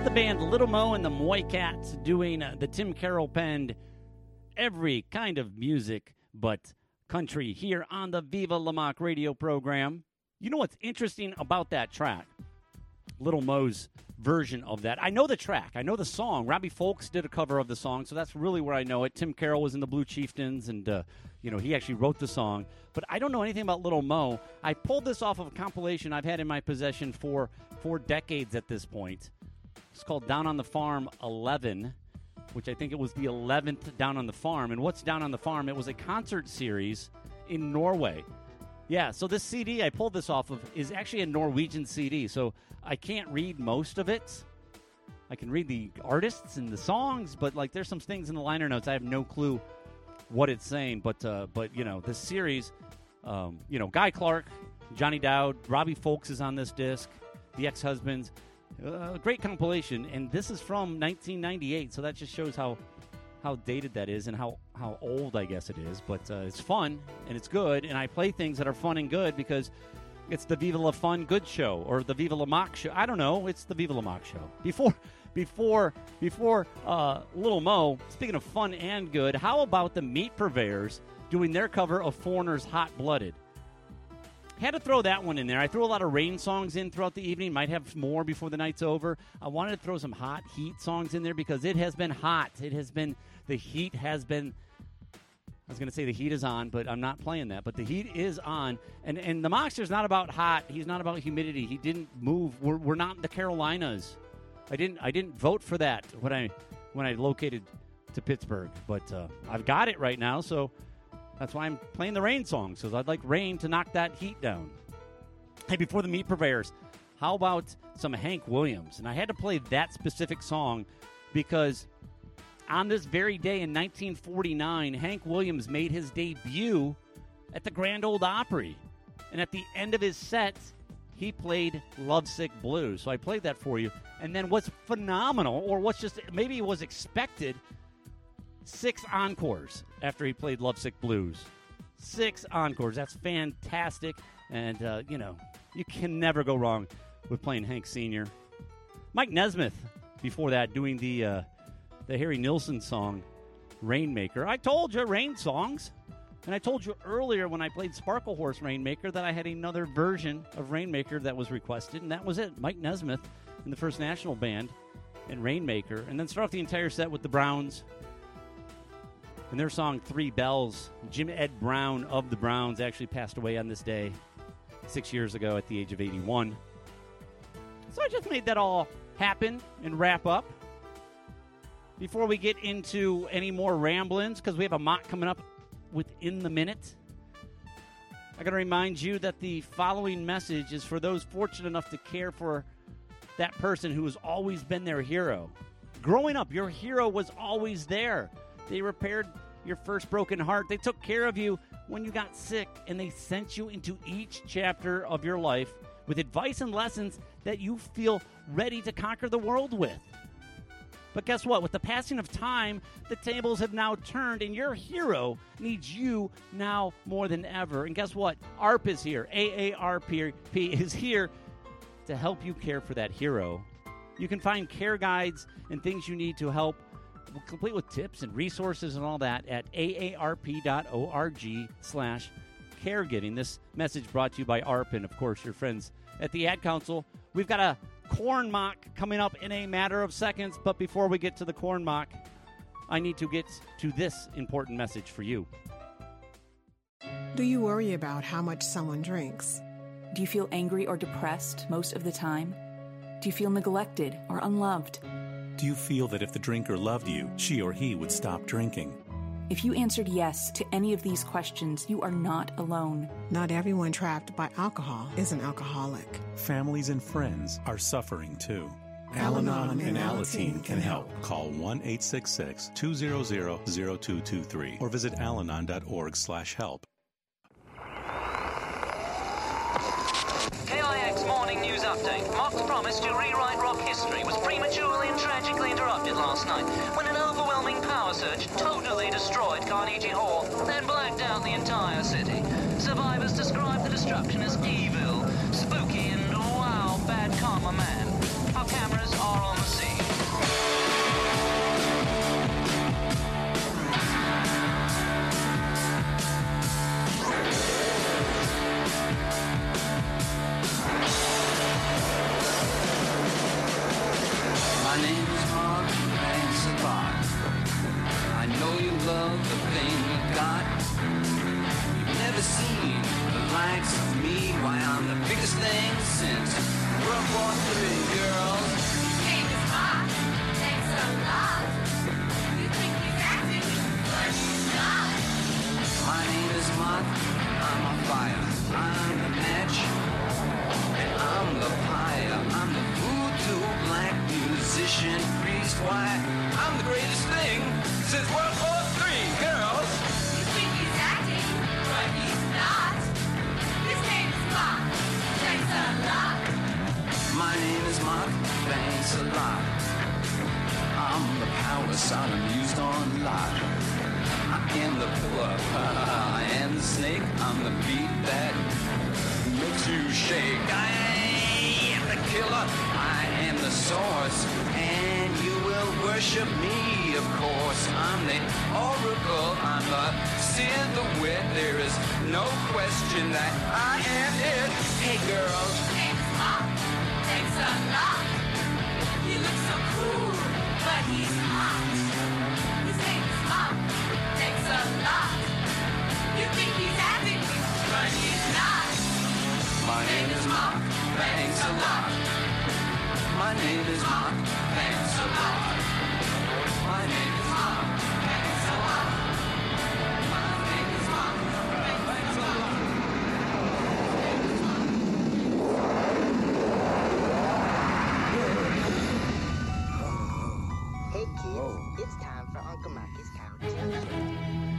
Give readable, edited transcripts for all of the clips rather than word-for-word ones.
the band Little Mo and the Moy Cats doing the Tim Carroll penned every kind of music but country here on the Viva La Moque radio program. You know what's interesting about that track? Little Mo's version of that. I know the track. I know the song. Robbie Folks did a cover of the song, so that's really where I know it. Tim Carroll was in the Blue Chieftains, and, he actually wrote the song. But I don't know anything about Little Mo. I pulled this off of a compilation I've had in my possession for 4 decades at this point. It's called Down on the Farm 11, which I think it was the 11th Down on the Farm. And what's Down on the Farm? It was a concert series in Norway. Yeah, so this CD I pulled this off of is actually a Norwegian CD, so I can't read most of it. I can read the artists and the songs, but there's some things in the liner notes I have no clue what it's saying. But this series, Guy Clark, Johnny Dowd, Robbie Folks is on this disc, the Ex-Husbands, great compilation, and this is from 1998, so that just shows how dated that is and how old I guess it is. But it's fun and it's good, and I play things that are fun and good because it's the Viva La Fun Good Show or the Viva La Moque Show. I don't know. It's the Viva La Moque Show. Before Little Mo, speaking of fun and good, how about the Meat Purveyors doing their cover of Foreigner's Hot Blooded? Had to throw that one in there. I threw a lot of rain songs in throughout the evening. Might have more before the night's over. I wanted to throw some hot heat songs in there because it has been hot. The heat has been, I was going to say the heat is on, but I'm not playing that. But the heat is on. And the Mockster's not about hot. He's not about humidity. He didn't move. We're not in the Carolinas. I didn't vote for that when I located to Pittsburgh. But I've got it right now, so that's why I'm playing the rain songs, because I'd like rain to knock that heat down. Hey, before the Meat Purveyors, how about some Hank Williams? And I had to play that specific song because on this very day in 1949, Hank Williams made his debut at the Grand Ole Opry. And at the end of his set, he played Lovesick Blues. So I played that for you. And then what's phenomenal, or what's just maybe was expected, 6 encores after he played Lovesick Blues. 6 encores. That's fantastic. And, you can never go wrong with playing Hank Sr. Mike Nesmith, before that, doing the Harry Nilsson song, Rainmaker. I told you, rain songs. And I told you earlier when I played Sparkle Horse Rainmaker that I had another version of Rainmaker that was requested, and that was it. Mike Nesmith in the First National Band and Rainmaker. And then start off the entire set with the Browns and their song, 3 Bells. Jim Ed Brown of the Browns actually passed away on this day 6 years ago at the age of 81. So I just made that all happen and wrap up. Before we get into any more ramblings, because we have a mock coming up within the minute, I got to remind you that the following message is for those fortunate enough to care for that person who has always been their hero. Growing up, your hero was always there. They repaired your first broken heart. They took care of you when you got sick, and they sent you into each chapter of your life with advice and lessons that you feel ready to conquer the world with. But guess what? With the passing of time, the tables have now turned, and your hero needs you now more than ever. And guess what? AARP is here. AARP is here to help you care for that hero. You can find care guides and things you need to help, complete with tips and resources and all that, at aarp.org/caregiving. This message brought to you by AARP and, of course, your friends at the Ad Council. We've got a corn mock coming up in a matter of seconds, but before we get to the corn mock, I need to get to this important message for you. Do you worry about how much someone drinks? Do you feel angry or depressed most of the time? Do you feel neglected or unloved? Do you feel that if the drinker loved you, she or he would stop drinking? If you answered yes to any of these questions, you are not alone. Not everyone trapped by alcohol is an alcoholic. Families and friends are suffering too. Al-Anon and Alateen can help. Call 1-866-200-0223 or visit alanon.org/help. KIX Morning News Update. Mock's promise to rewrite rock history was prematurely and tragically interrupted last night when an overwhelming power surge totally destroyed Carnegie Hall, then blacked out the entire city. Survivors describe the destruction as evil, spooky, and wow, bad karma man. Our cameras are on the scene. likes me. Why, I'm the biggest thing since World War III, girls. His name is Mark. Thanks a lot. You think he's acting, but he's not. My name is Mark. I'm a fire. I'm the match. And I'm the pyre. I'm the voodoo black musician priest. Why, I'm the greatest thing since World War III, girls. You think he's acting, but he's not. His name is Mark. Thanks a lot. My name is Mark. Thanks a lot. I'm the power Sodom used on Lot. I am the pillar. I am the snake. I'm the beat that makes you shake. I am the killer. I am the source. And you will worship me, of course. I'm the oracle. I'm the seer, the wit. There is no question that I am it. Hey, girls. His name is Mark. Thanks a lot. He looks so cool, but he's hot. His name is Mark. Thanks a lot. You think he's acting, but he's not. My name is Mark. Thanks a lot. My name is Mark. Thanks a lot. My name is Mark. Thanks a lot. My name is Mark. Thanks a lot. Hey kids, it's time for Uncle Marky's countdown.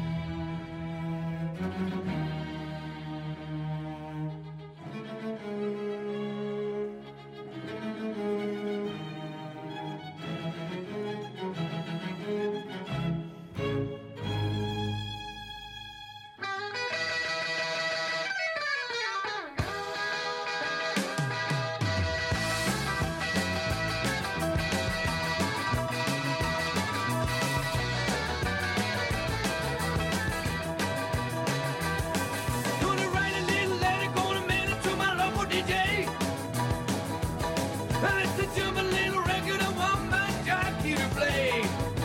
Gonna write a little letter, gonna mail it to my local DJ. And listen to my little record, I want my jockey to play.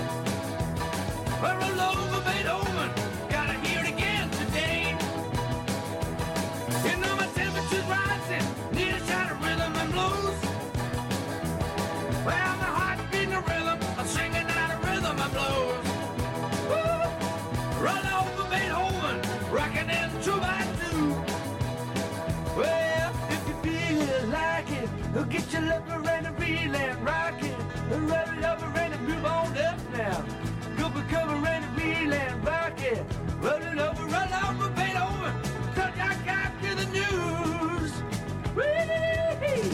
I roll over Beethoven, gotta hear it again today. You know my temperature's rising, need a shot of rhythm and blues. Well, my heart's beating a rhythm, I'm singing out a rhythm and blues. Woo! Roll over Beethoven, rocking in 2x2. Well, if you feel like it, get your lover and a reel and rock it. Roll it over and move on up now. Go for cover and a reel and rock it. Roll over Beethoven, touch I got to the news. Whee!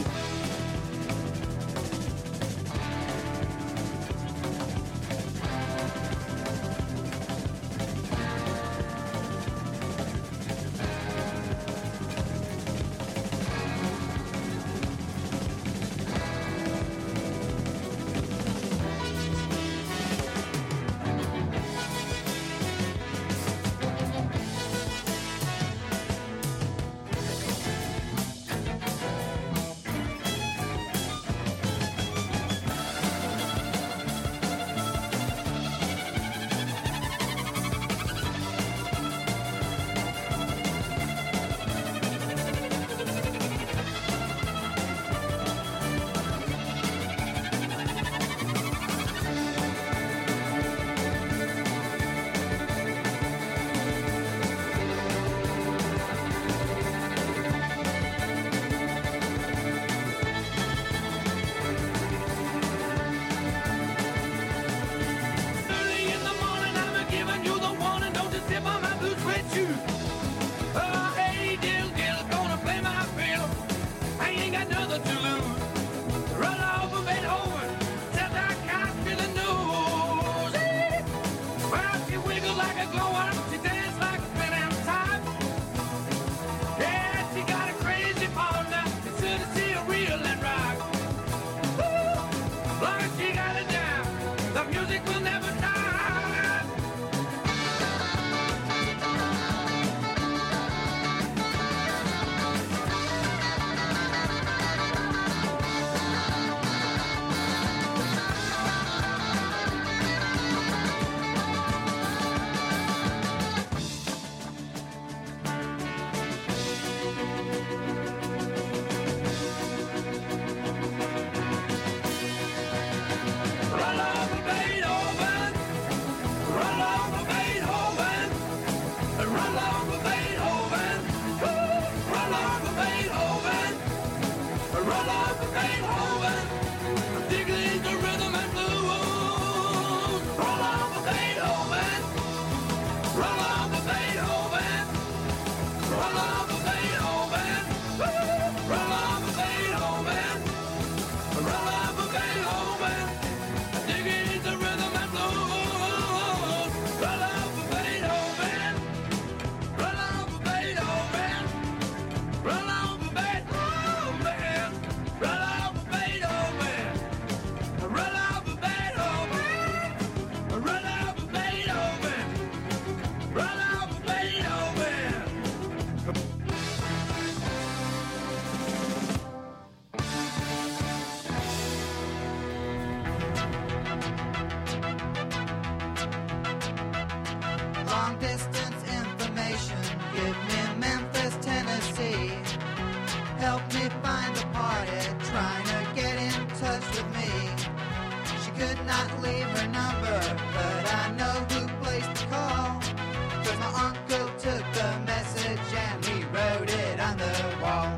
long-distance information. Give me Memphis, Tennessee. Help me find the party, trying to get in touch with me. She could not leave her number, but I know who placed the call. 'Cause my uncle took the message and he wrote it on the wall.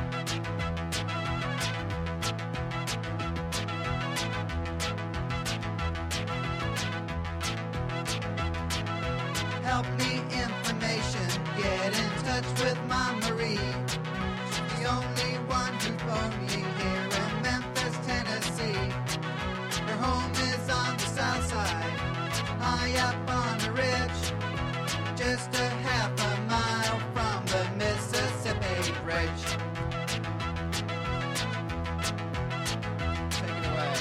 Help me information, get in touch with Mom Marie. She's the only one who phoned me here in Memphis, Tennessee. Her home is on the south side, high up on the ridge, just a half a mile from the Mississippi Bridge. Take it away.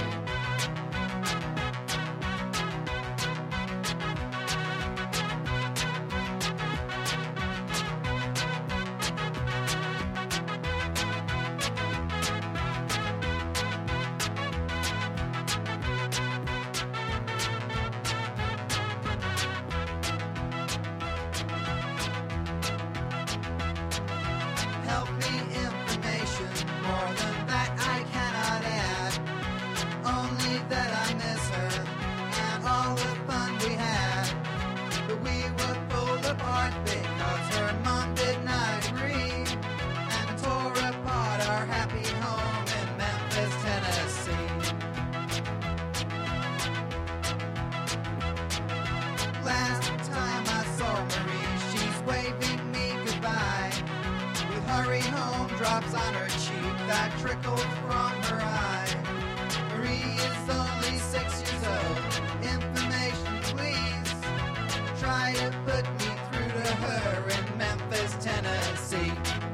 Help me information, more than that I cannot add. Only that I miss her and all the fun we had. But we were pulled apart because her mom did not agree and tore apart our happy home in Memphis, Tennessee. Last time I saw Marie, she's waving me goodbye. With hurry home drops on her cheek that trickled from her eye. Marie is only 6 years old. Information, please. Try to put me through to her in Memphis, Tennessee.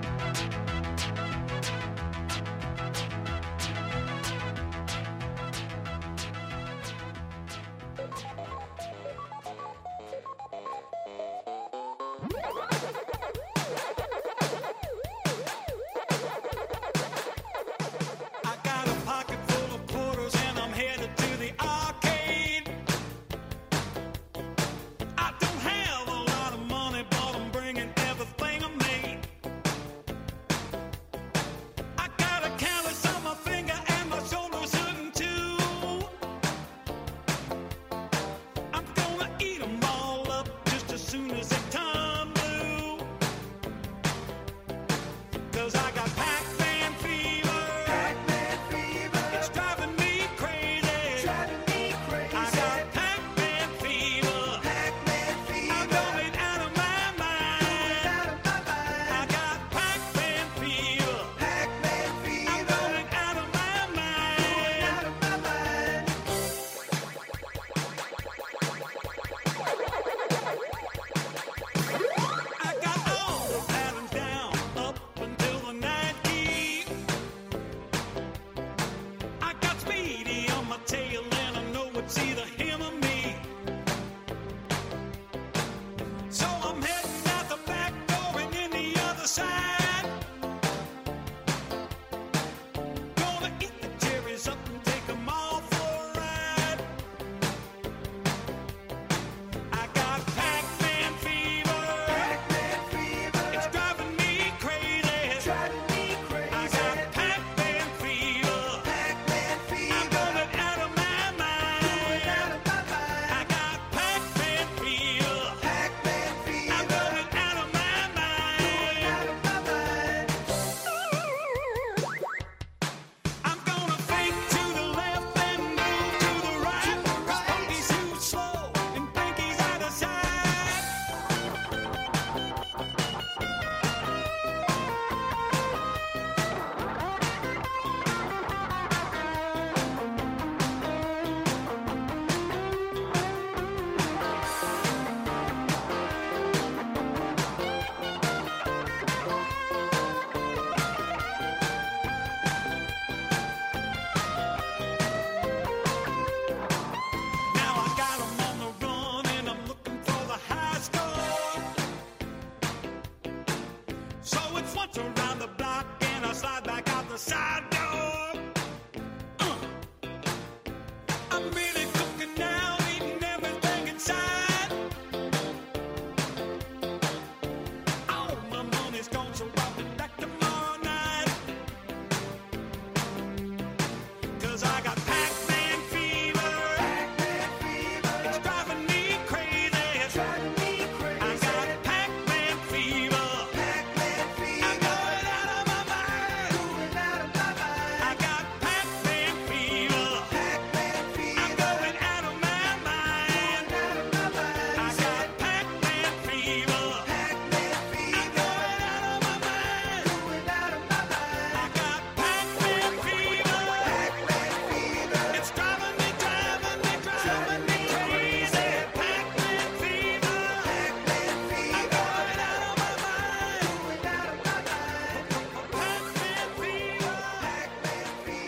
I got a pocket full of quarters and I'm headed to the arcade. I don't have a lot of money, but I'm bringing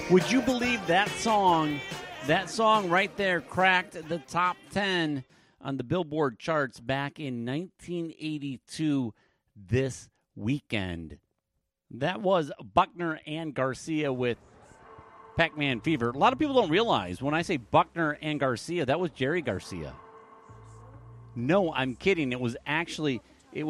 Would you believe that song right there cracked the top 10 on the Billboard charts back in 1982 this weekend? That was Buckner and Garcia with Pac-Man Fever. A lot of people don't realize when I say Buckner and Garcia, that was Jerry Garcia. No, I'm kidding. It was actually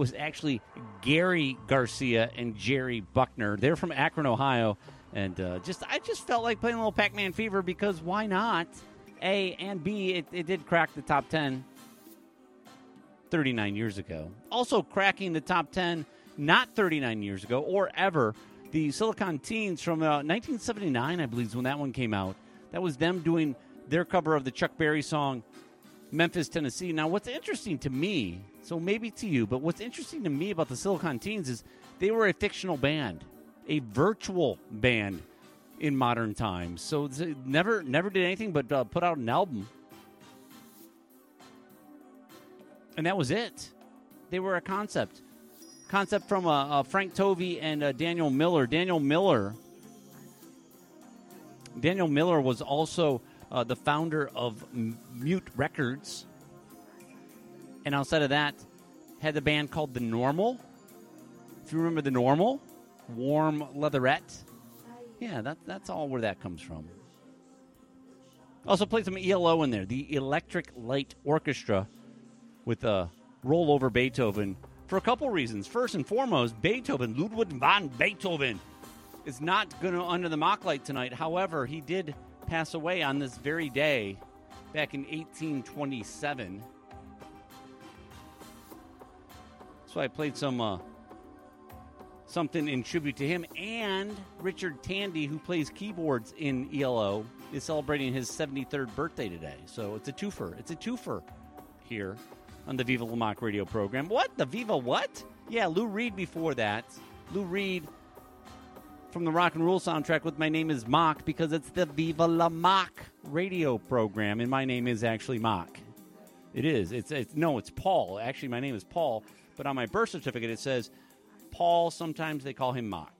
Gary Garcia and Jerry Buckner. They're from Akron, Ohio, and I just felt like playing a little Pac-Man Fever because why not? A and B, it did crack the top 10 39 years ago. Also cracking the top 10 not 39 years ago or ever, the Silicon Teens from 1979, I believe, is when that one came out. That was them doing their cover of the Chuck Berry song Memphis, Tennessee. Now, what's interesting to me, so maybe to you, but what's interesting to me about the Silicon Teens is they were a fictional band, a virtual band in modern times. So they never did anything but put out an album. And that was it. They were a concept from Frank Tovey and Daniel Miller. Daniel Miller was also the founder of Mute Records. And outside of that, had the band called The Normal. If you remember The Normal, Warm Leatherette. Yeah, that's all where that comes from. Also played some ELO in there, the Electric Light Orchestra with Rollover Beethoven for a couple reasons. First and foremost, Beethoven, Ludwig van Beethoven, is not going to under the mock light tonight. However, he did pass away on this very day back in 1827. So I played something in tribute to him. And Richard Tandy, who plays keyboards in ELO, is celebrating his 73rd birthday today. So it's a twofer. It's a twofer here on the Viva La Mock radio program. What? The Viva what? Yeah, Lou Reed before that. Lou Reed from the Rock and Roll soundtrack with My Name is Mock, because it's the Viva La Mock radio program, and my name is actually Mock. It is. It's Paul. Actually, my name is Paul, but on my birth certificate it says Paul. Sometimes they call him Mock.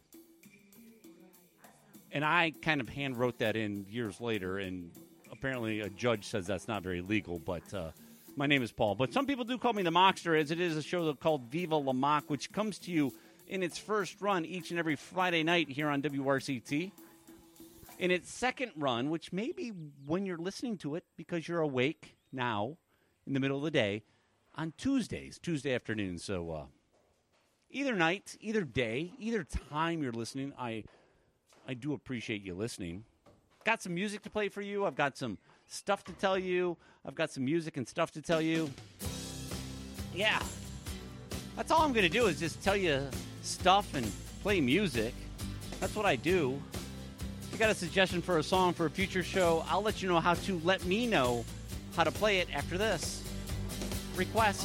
And I kind of hand wrote that in years later, and apparently a judge says that's not very legal, but my name is Paul. But some people do call me the Mockster, as it is a show called Viva La Mock, which comes to you in its first run each and every Friday night here on WRCT. In its second run, which may be when you're listening to it because you're awake now in the middle of the day, on Tuesday afternoon. So either night, either day, either time you're listening, I do appreciate you listening. Got some music to play for you. I've got some stuff to tell you. I've got some music and stuff to tell you. Yeah. That's all I'm going to do is just tell you stuff and play music. That's what I do. If you got a suggestion for a song for a future show, I'll let you know how to let me know how to play it after this request.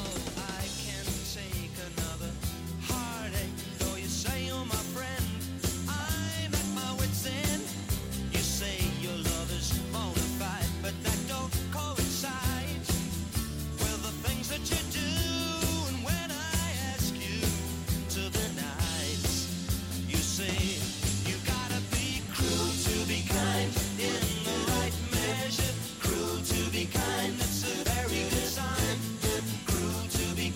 Cruel to be kind, that's a very good sign. Cruel to be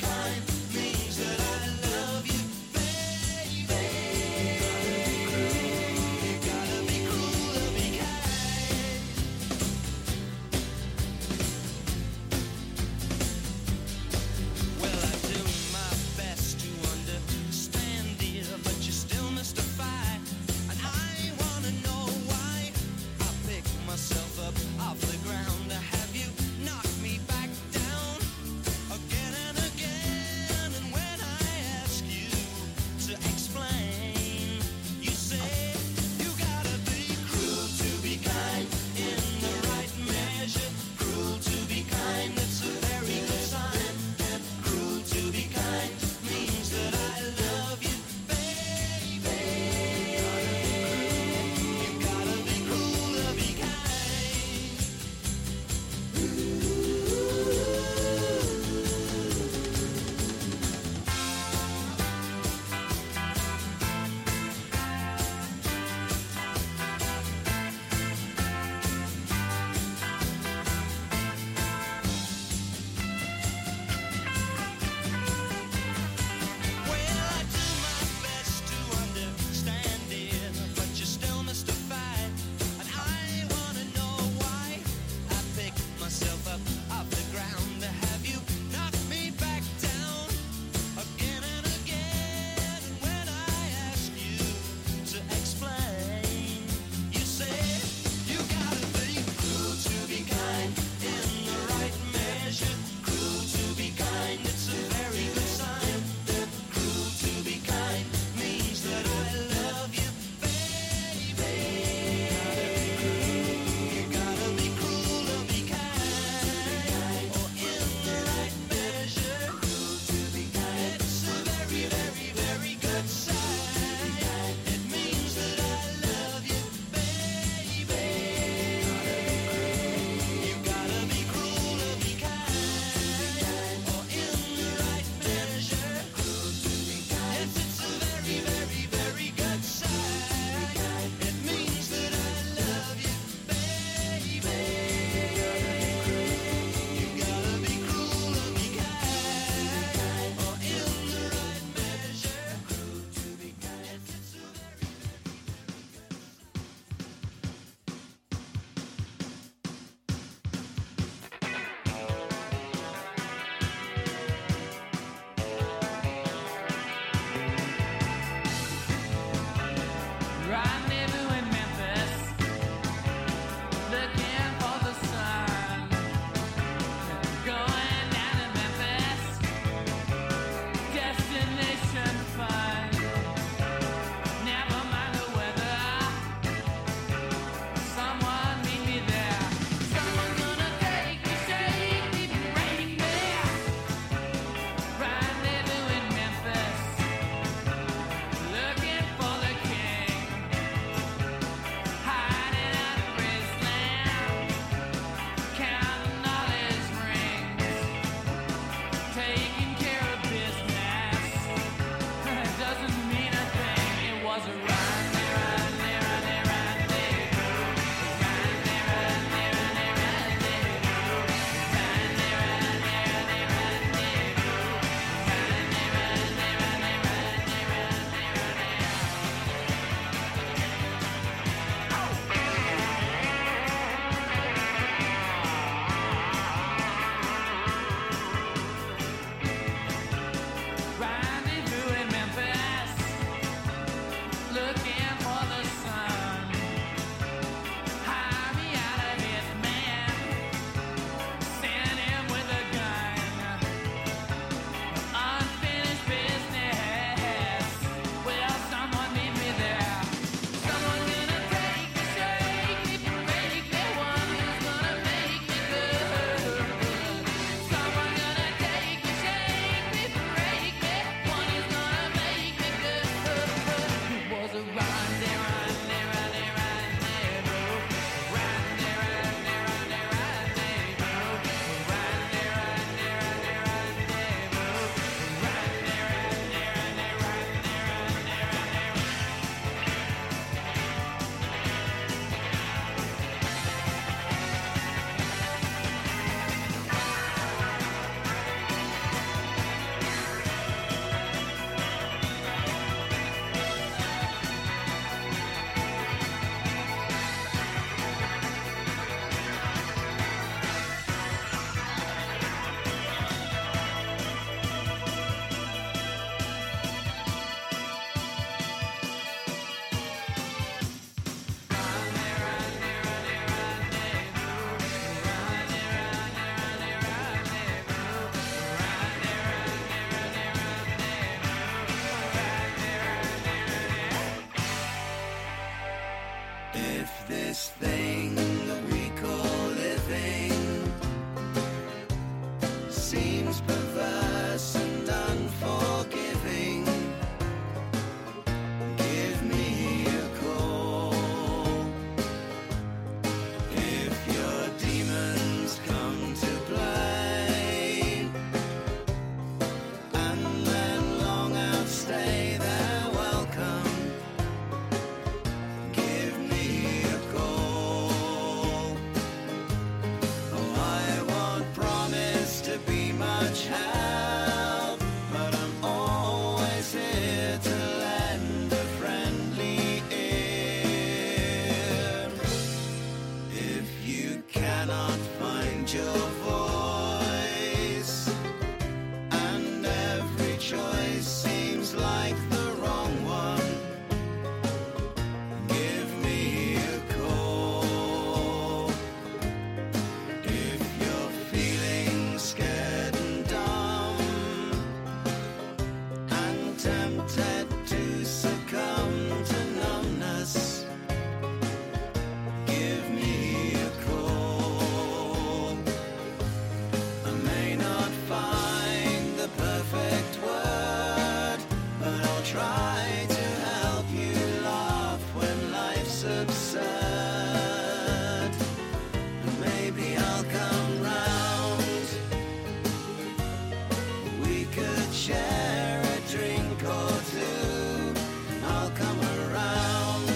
share a drink or two, I'll come around.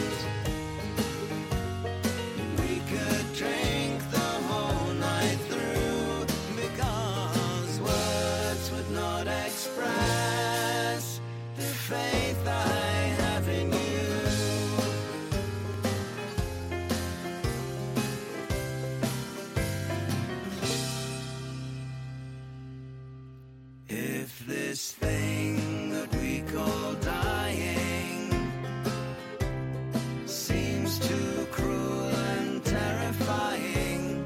We could drink the whole night through, because words would not express the faith I have in you. If this thing that we call dying seems too cruel and terrifying,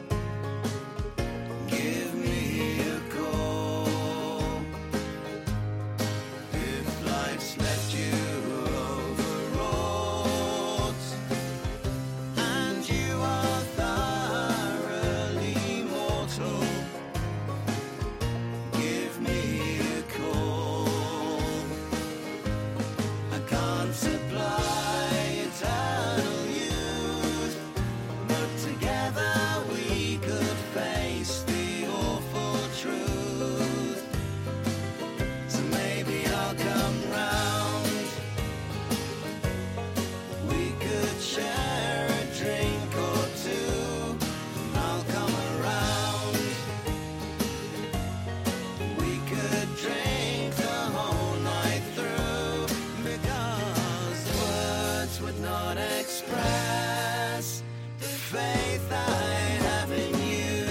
give me a call. If life's left you overwrought and you are thoroughly mortal, give me a call. I can't supply eternal youth, but together we could face the awful truth. So maybe I'll come round. We could share a drink or two, I'll come around. We could drink the whole night through, because words would not express the faith I have in you.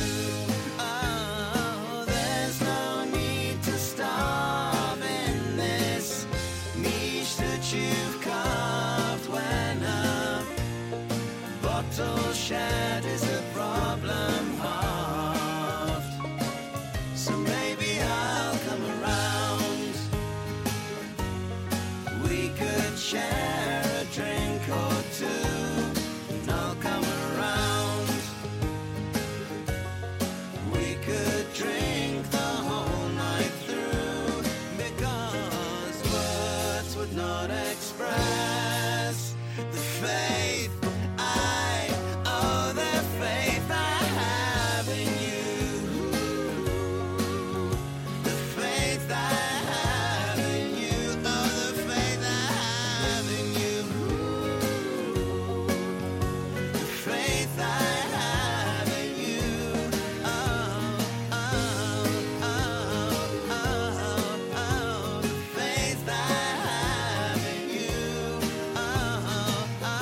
Oh, there's no need to starve in this niche that you've carved when a bottle shared is a problem halved. So maybe I'll come around. We could share a drink or two, and I'll come around. We could drink the whole night through, because words would not express the faith I, oh, the faith I have in you. The faith I have in you, oh, the faith I have in you. The faith I have in you, oh, oh, oh, oh, oh, the faith I have in you, oh, oh, oh, oh,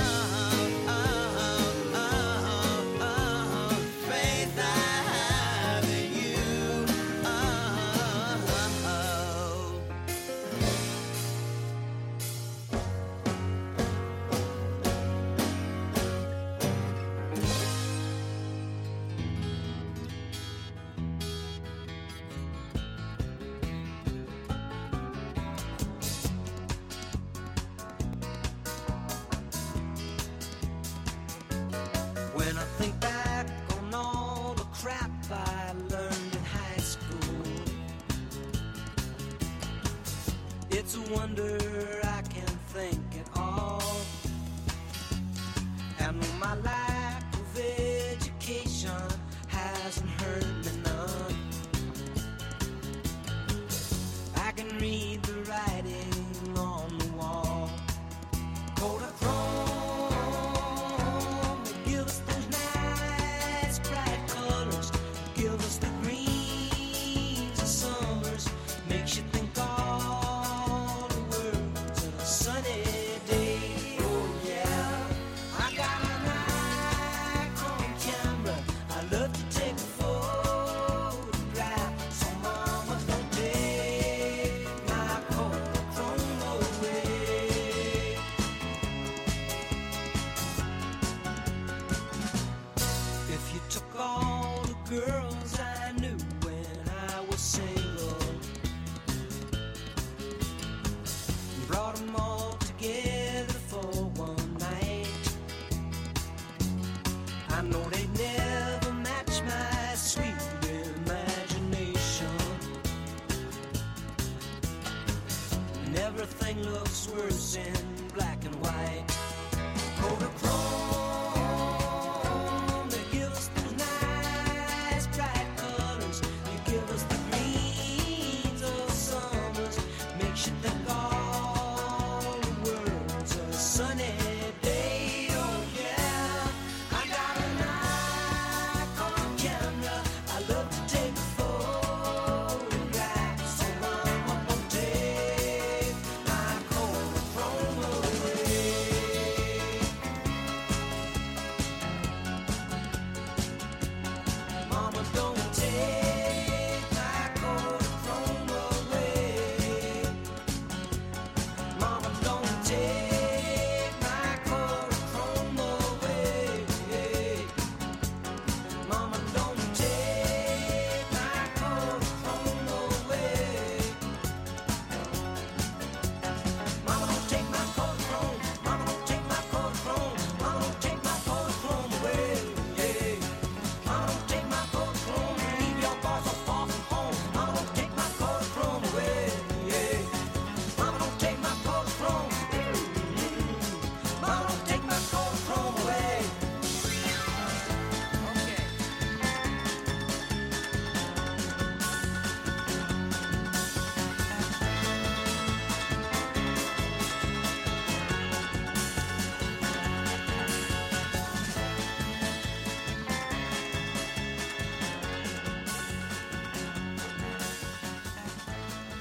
oh, faith I have in you, oh, oh. When I think back on all the crap I learned in high school, it's a wonder I can think at all. And my lack of education hasn't hurt me none. I can read the writing on the wall. Kodachrome, they give us those nice bright colors, give us the greens of summers, makes you think all the words in a sunny day. Oh yeah, I got a Nikon camera, I love to take a photograph, so mama don't take my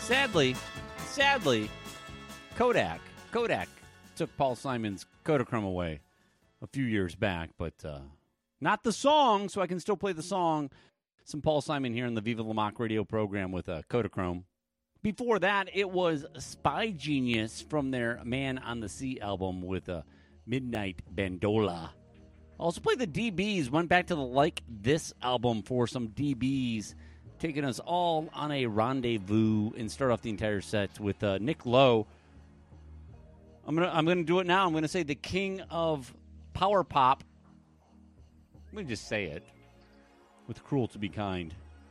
Sadly, Kodak took Paul Simon's Kodachrome away a few years back, but not the song, so I can still play the song. Some Paul Simon here in the Viva La Mock radio program with Kodachrome. Before that, it was Spy Genius from their Man on the Sea album with Midnight Bandola. Also played the DBs, went back to the Like This album for some DBs, taking us all on a rendezvous, and start off the entire set with Nick Lowe. I'm gonna do it now. I'm gonna say the king of power pop. Let me just say it with Cruel to Be Kind.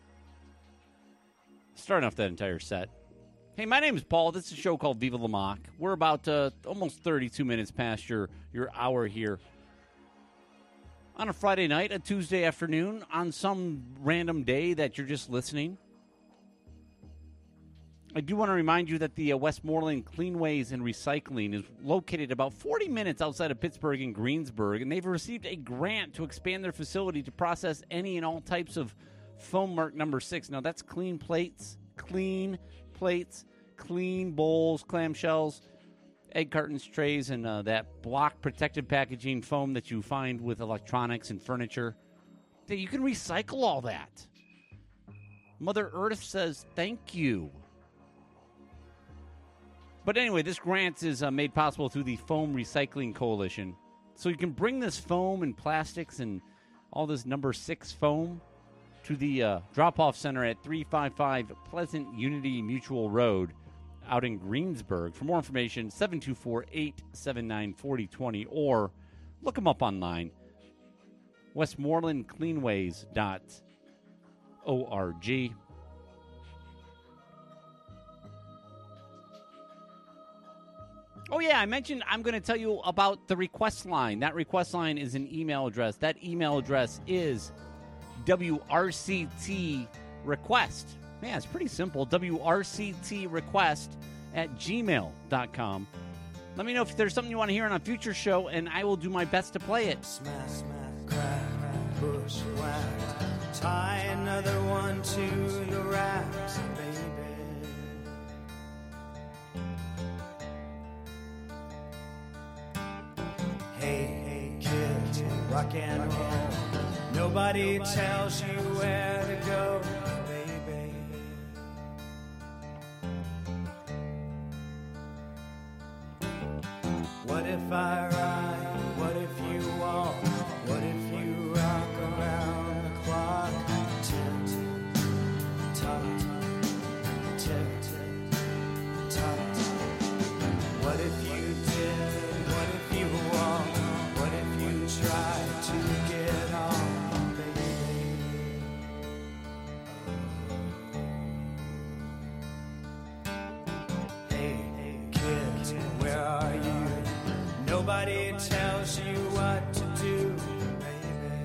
Starting off that entire set. Hey, my name is Paul. This is a show called Viva La Mock. We're about almost 32 minutes past your hour here on a Friday night, a Tuesday afternoon, on some random day that you're just listening. I do want to remind you that the Westmoreland Cleanways and Recycling is located about 40 minutes outside of Pittsburgh and Greensburg, and they've received a grant to expand their facility to process any and all types of foam mark number 6. Now, that's clean plates, clean bowls, clamshells, egg cartons, trays, and that block protective packaging foam that you find with electronics and furniture. You can recycle all that. Mother Earth says thank you. But anyway, this grant is made possible through the Foam Recycling Coalition. So you can bring this foam and plastics and all this number 6 foam to the drop-off center at 355 Pleasant Unity Mutual Road out in Greensburg. For more information, 724-879-4020, or look them up online, westmorelandcleanways.org. Oh, yeah, I mentioned I'm going to tell you about the request line. That request line is an email address. That email address is WRCT request. Yeah, it's pretty simple. WRCT request at gmail.com. Let me know if there's something you want to hear on a future show, and I will do my best to play it. Smash, crack, push, whack. Tie another one to the racks, baby. Hey, kids, rock and roll. Nobody tells you where to go, baby. What if I ride? What if you walk? What if you rock around the clock? Tick, tock, tick, tock. What if you did? What if you walked? What if you tried to get on, baby? Hey, kids, where are you? Nobody tells you what to do, baby.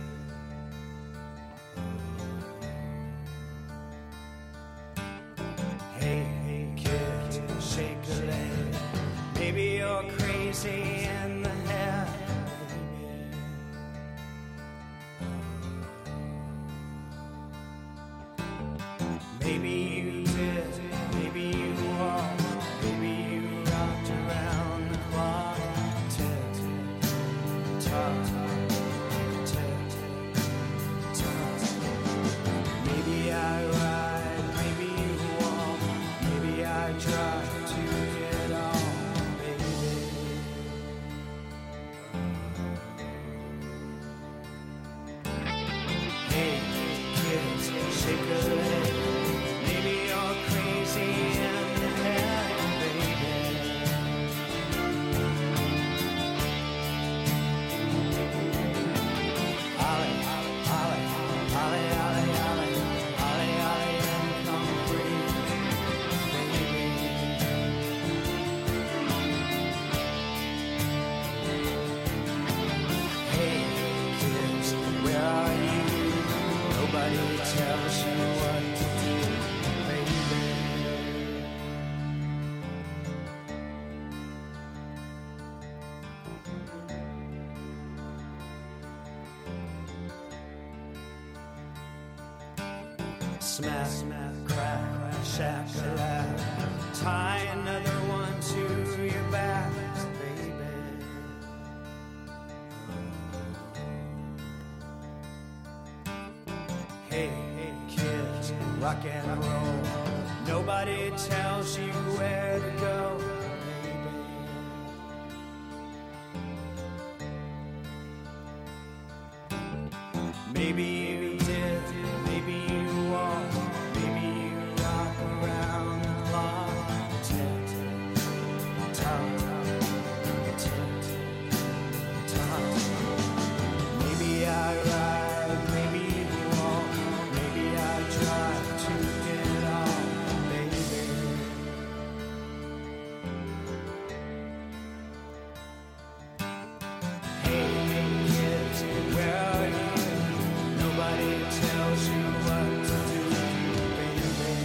Hey, kids, shake a leg. Maybe you're crazy in the head, baby. Maybe you did, maybe you walked, maybe you rocked around the clock. Tick, tock, tick, tock. Maybe I ride, maybe you walk, maybe I drive to get on, baby. Hey, kids, shake a leg. Maybe you're crazy in the head, baby. Ollie, Ollie, Ollie, Ollie, Ollie, Ollie, Ollie, and come free, baby. Hey, kids, where are you? Nobody tells you what to do, baby. Smash, crack, shakalaka. Tie another one to your back, baby. Hey, hey, kids, rock and roll. Nobody tells you where to go, baby. Maybe you did, maybe you won't. Maybe you rock around the clock. Tick, tock, tick, tock. Maybe I ride, maybe you won't. Maybe I try to get on, baby. Hey, hey, kids, where are you? Nobody tells you what to do, baby.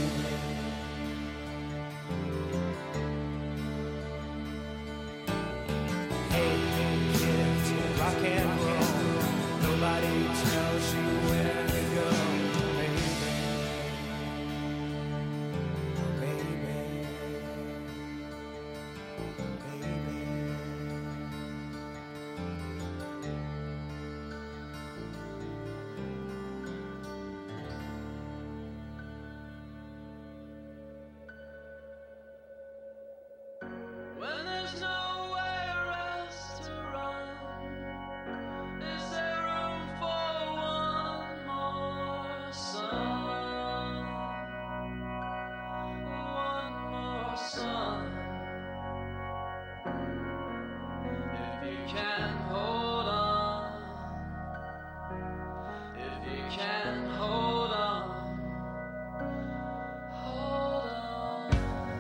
Hey, hey, kids, rock and roll. Nobody tells you where to go, baby. Baby. Baby. When there's nowhere else to run, is there room for one more sun? One more sun. If you can hold on, if you can hold on, hold on.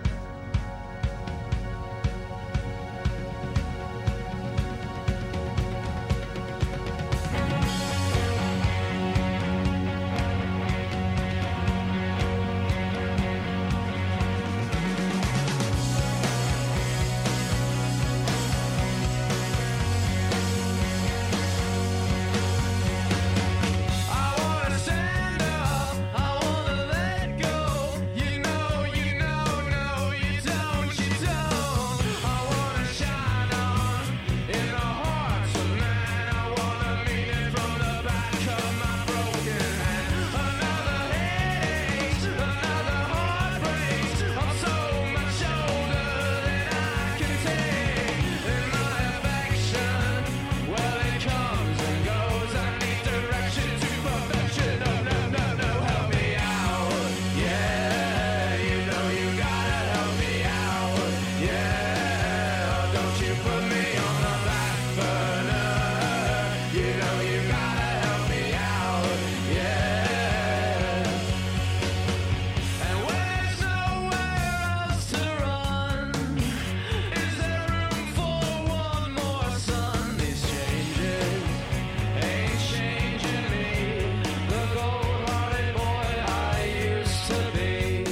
I wanna stand up, I wanna let go. You know, no, you don't, you don't. I wanna shine on in the hearts of man. I wanna mean it from the back of my broken hand. Another headache, another heartbreak. I'm so much older than I can take. In my affection, well, it comes and goes. I need direction to perfection. No, help me out. Yeah, you know you gotta help me out. Yeah, don't you put me on the back burner. You know you gotta help me out. Yeah. And when there's nowhere else to run, is there room for one more sun? These changes ain't changing me, the cold-hearted boy I used to be.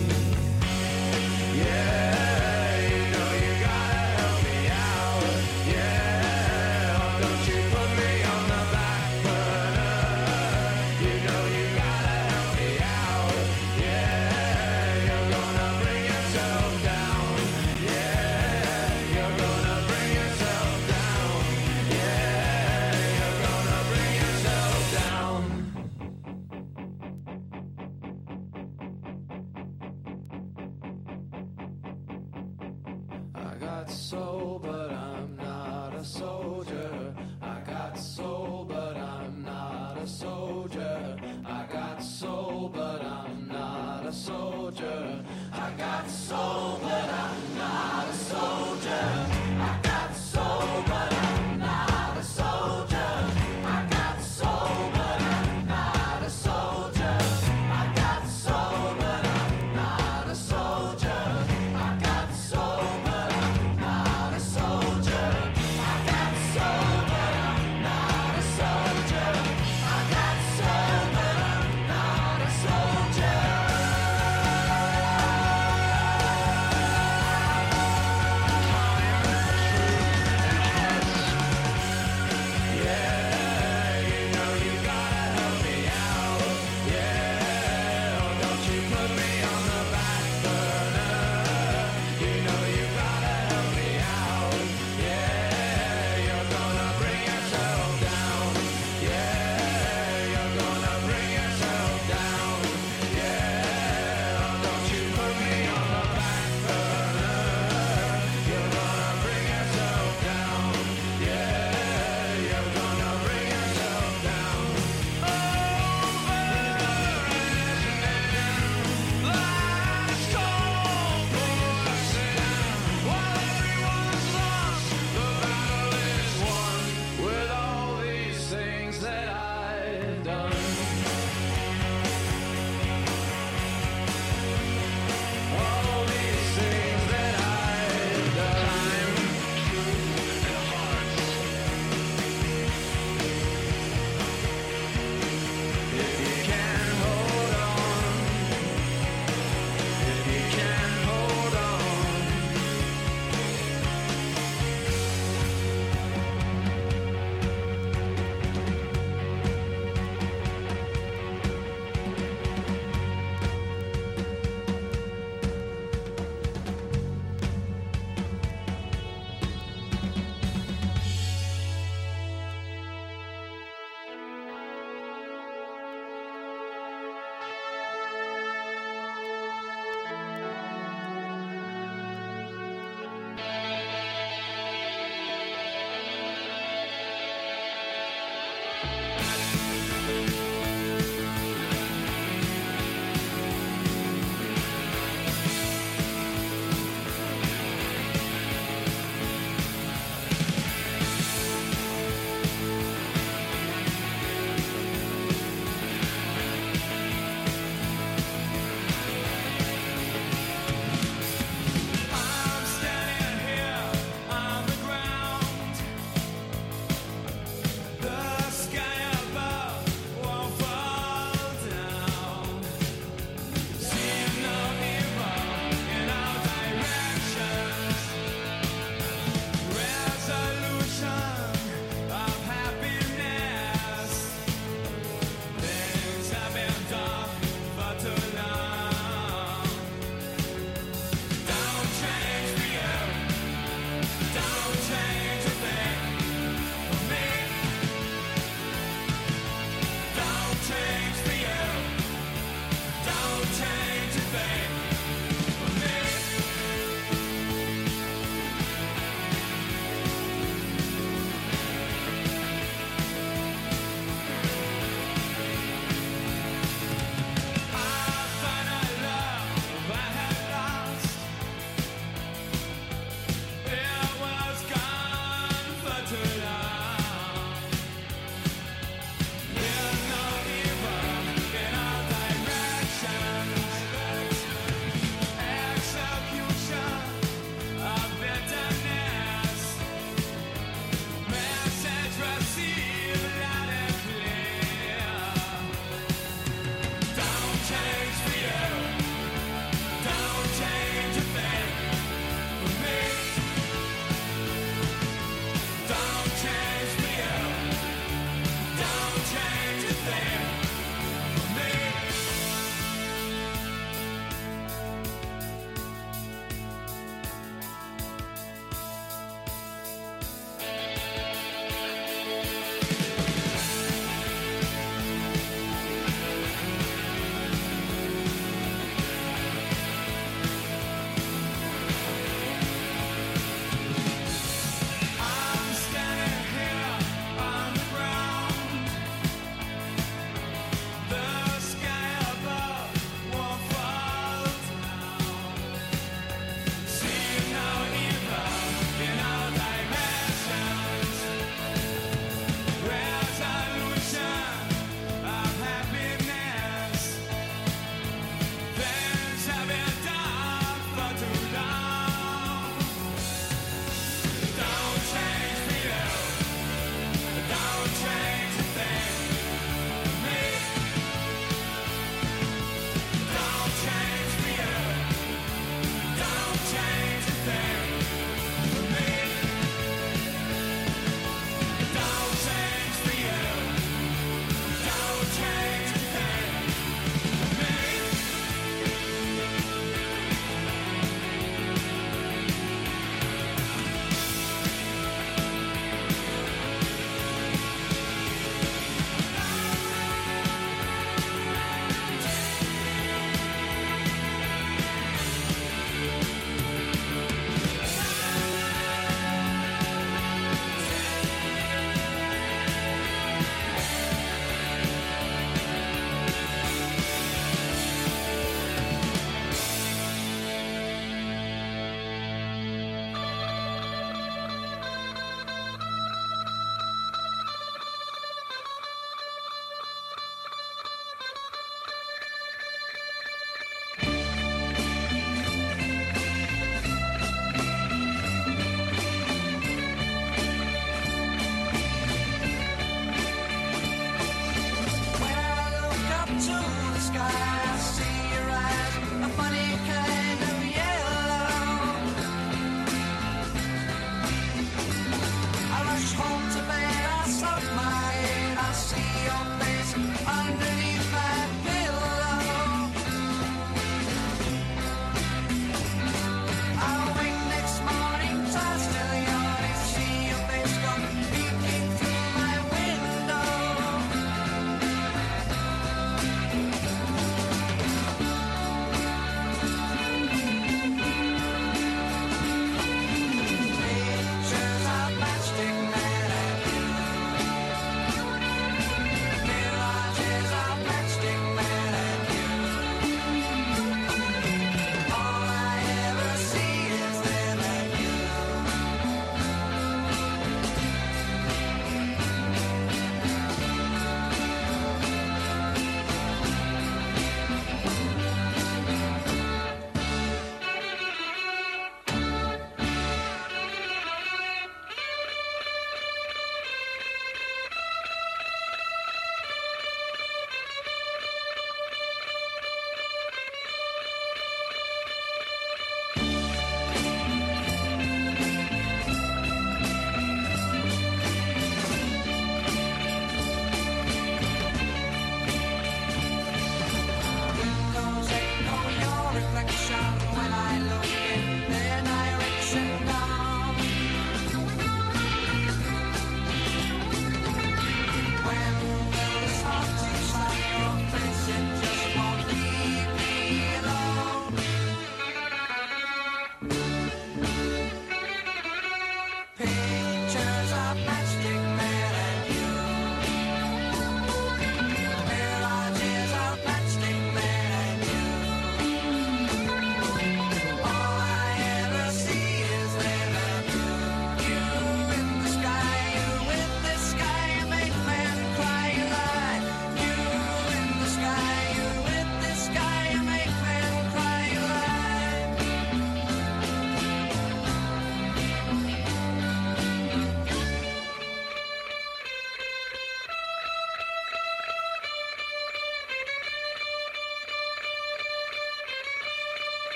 Yeah, you know you gotta help me out. Yeah, don't you put me on the back burner. You know you gotta help me out. Yeah, you're gonna bring yourself down. Yeah, you're gonna bring yourself down. Yeah, you're gonna bring yourself down. I got soul, but I'm not a soldier. I got soul, but I'm not a soldier. I got soul, but I'm not a soldier. I got soul, but I'm not a soldier. I got soul, but I'm not a soldier. I got soul, but I'm not a soldier. I got soul, but I'm not a soldier. I got soul, but I'm not a soldier. I got soul, but I'm not a soldier. I got soul, but I'm not a soldier.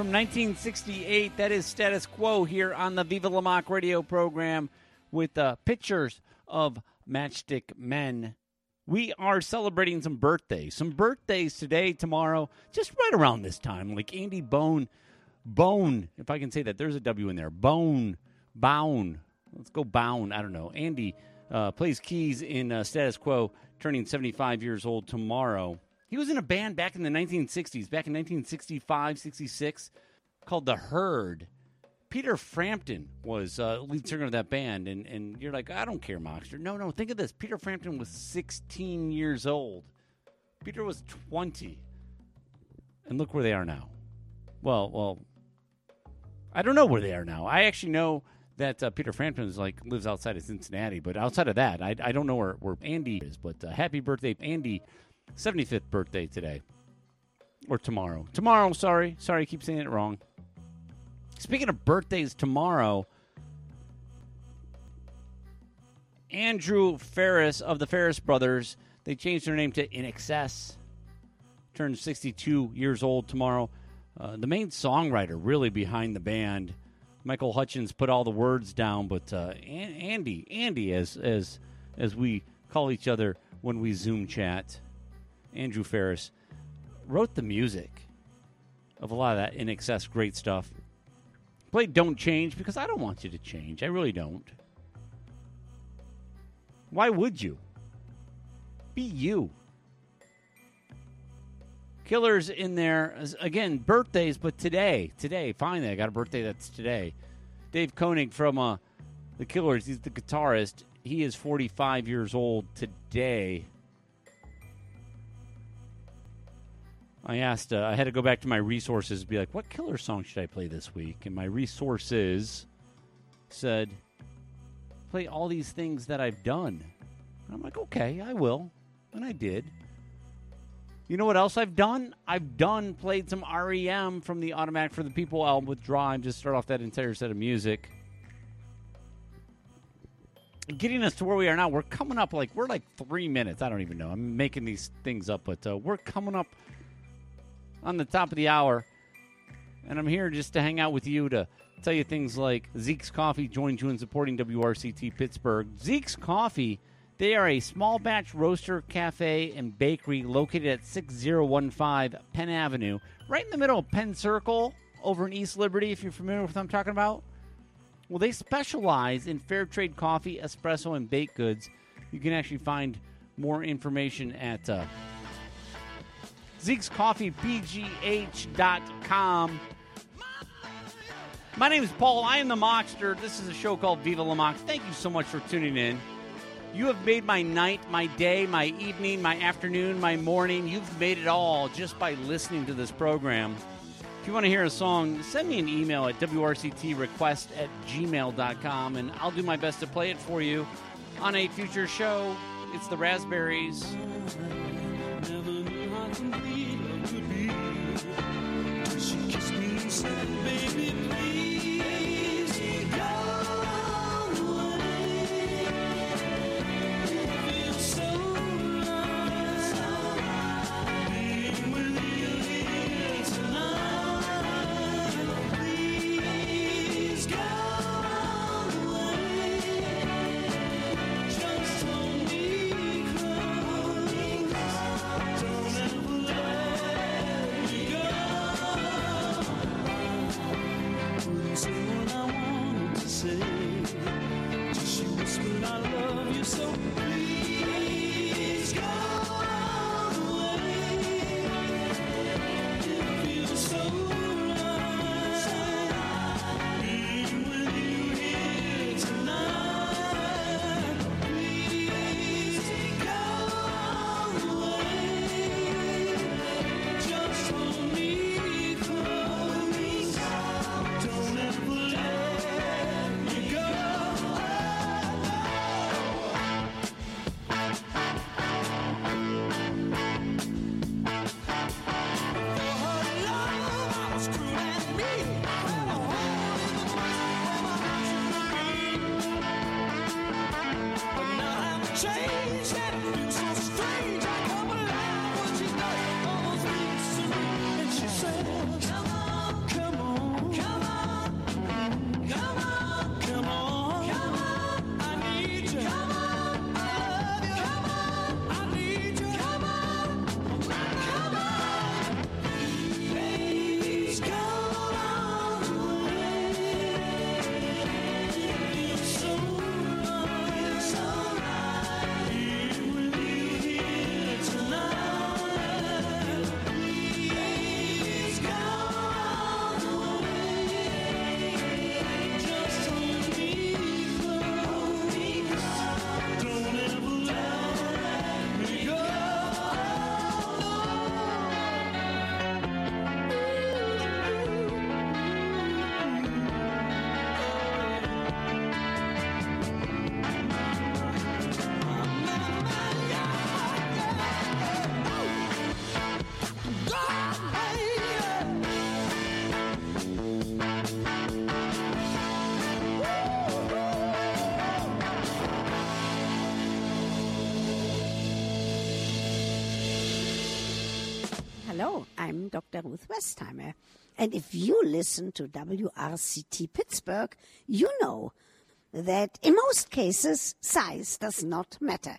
from 1968. That is Status Quo here on the Viva La Mock radio program with pictures of Matchstick Men. We are celebrating some birthdays. Some birthdays today, tomorrow, just right around this time. Like Andy Bone, if I can say that. There's a W in there. Bound. Let's go Bound. I don't know. Andy plays keys in Status Quo, turning 75 years old tomorrow. He was in a band back in the 1960s, back in 1965, 66, called The Herd. Peter Frampton was lead singer of that band, and you're like, I don't care, Moxter. No, think of this. Peter Frampton was 16 years old. Peter was 20. And look where they are now. Well, I don't know where they are now. I actually know that Peter Frampton lives outside of Cincinnati, but outside of that, I don't know where Andy is. But happy birthday, Andy. 75th birthday today. Or tomorrow. Tomorrow, sorry. I keep saying it wrong. Speaking of birthdays tomorrow, Andrew Ferris of the Ferris Brothers, they changed their name to In Excess, turns 62 years old tomorrow. The main songwriter really behind the band, Michael Hutchins, put all the words down, but Andy, as we call each other when we Zoom chat, Andrew Ferris, wrote the music of a lot of that In Excess great stuff. Played Don't Change because I don't want you to change. I really don't. Why would you? Be you. Killers in there. Again, birthdays, but today, finally, I got a birthday that's today. Dave Koenig from the Killers, he's the guitarist. He is 45 years old today. I asked, I had to go back to my resources and be like, what Killer song should I play this week? And my resources said, play all these things that I've done. And I'm like, okay, I will. And I did. You know what else I've done? Played some REM from the Automatic for the People album with Drive, just start off that entire set of music. Getting us to where we are now, we're coming up we're 3 minutes. I don't even know. I'm making these things up, but we're coming up on the top of the hour, and I'm here just to hang out with you to tell you things like Zeke's Coffee joins you in supporting WRCT Pittsburgh. Zeke's Coffee, they are a small batch roaster, cafe, and bakery located at 6015 Penn Avenue, right in the middle of Penn Circle over in East Liberty, if you're familiar with what I'm talking about. Well, they specialize in fair trade coffee, espresso, and baked goods. You can actually find more information at Zeke'sCoffeePGH.com. My name is Paul. I am the Mockster. This is a show called Viva La Mock. Thank you so much for tuning in. You have made my night, my day, my evening, my afternoon, my morning. You've made it all just by listening to this program. If you want to hear a song, send me an email at wrctrequest@gmail.com, and I'll do my best to play it for you on a future show. It's the Raspberries. She kissed me and said, baby, please go away. Feel so right being with you here tonight. Please go away. Just hold me close. Don't ever let me go. Hello, I'm Dr. Ruth Westheimer. And if you listen to WRCT Pittsburgh, you know that in most cases, size does not matter.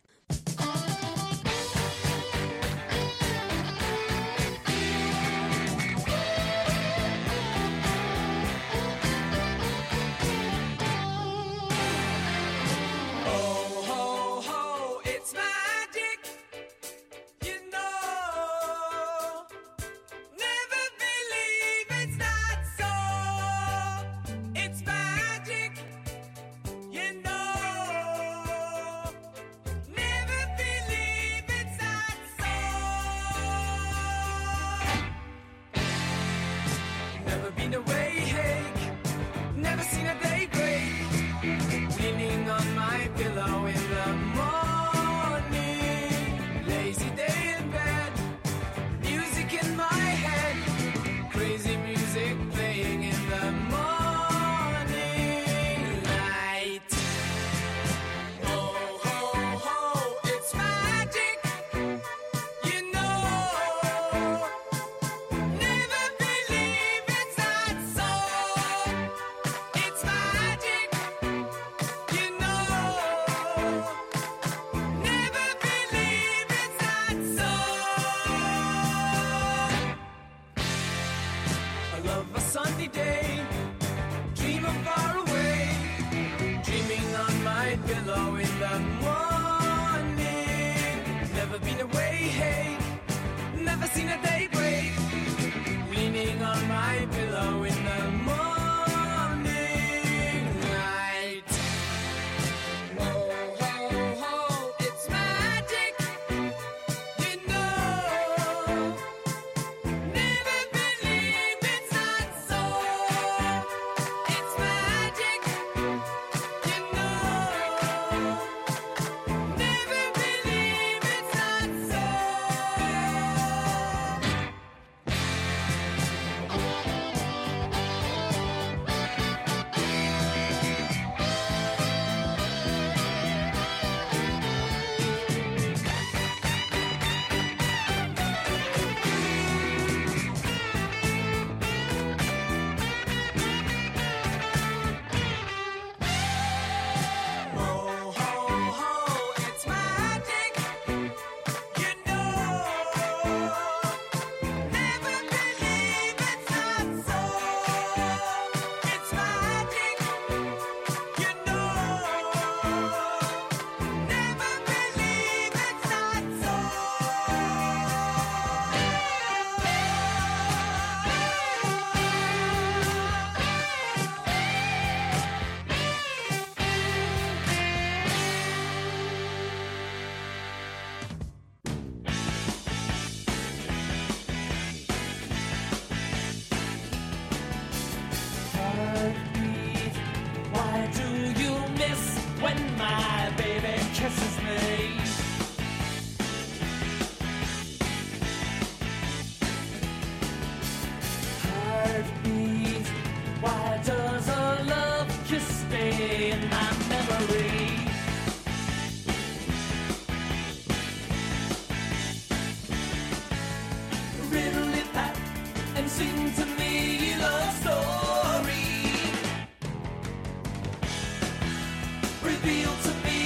Reveal to me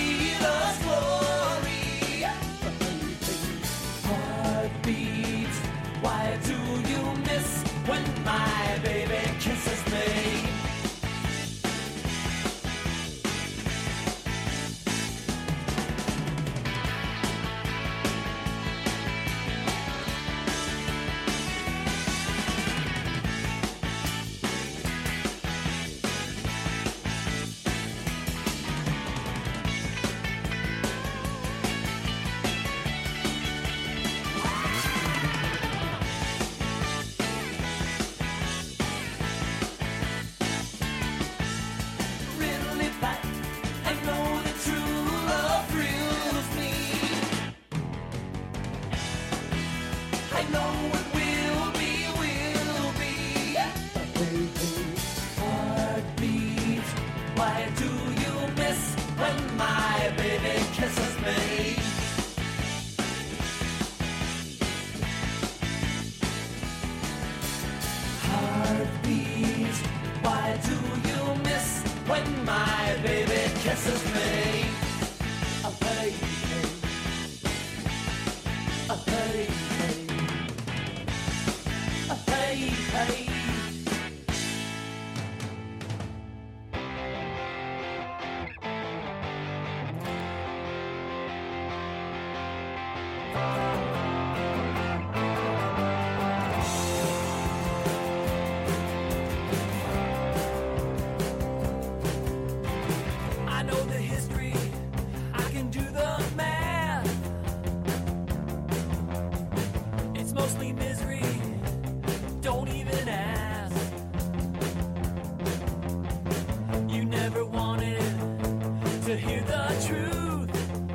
truth.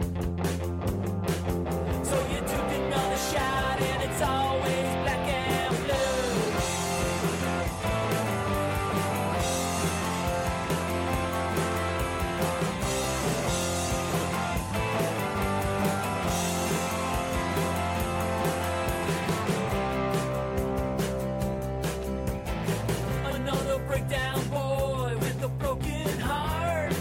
So you took another shot and it's always black and blue. Another breakdown boy with a broken heart.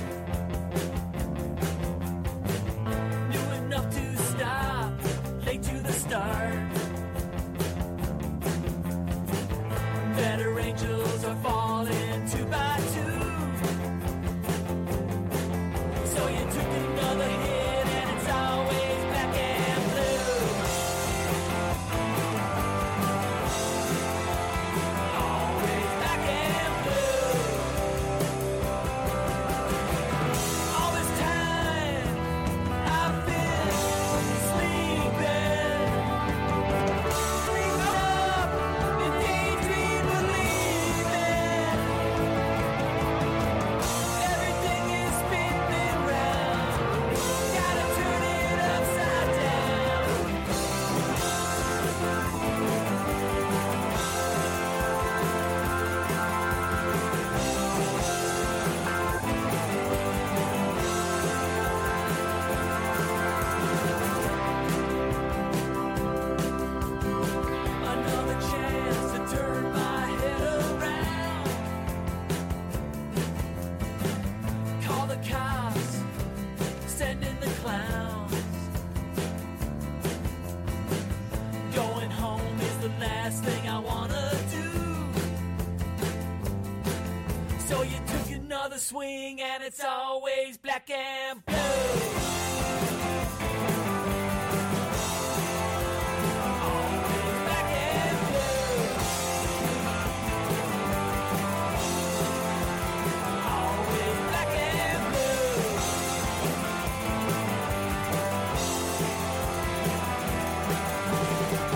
Knew enough to stop, late to the start. Better angels are falling two by two. So you took another hit and it's always black and blue. Always black and blue. All this time I've been sleeping. Sleeping up and daydream believing. Everything is spinning round. Gotta turn it upside down. Another chance to turn my head around. Call the cops, send in the clowns. Going home is the last thing I wanna do. So you took another swing and it's always black and blue.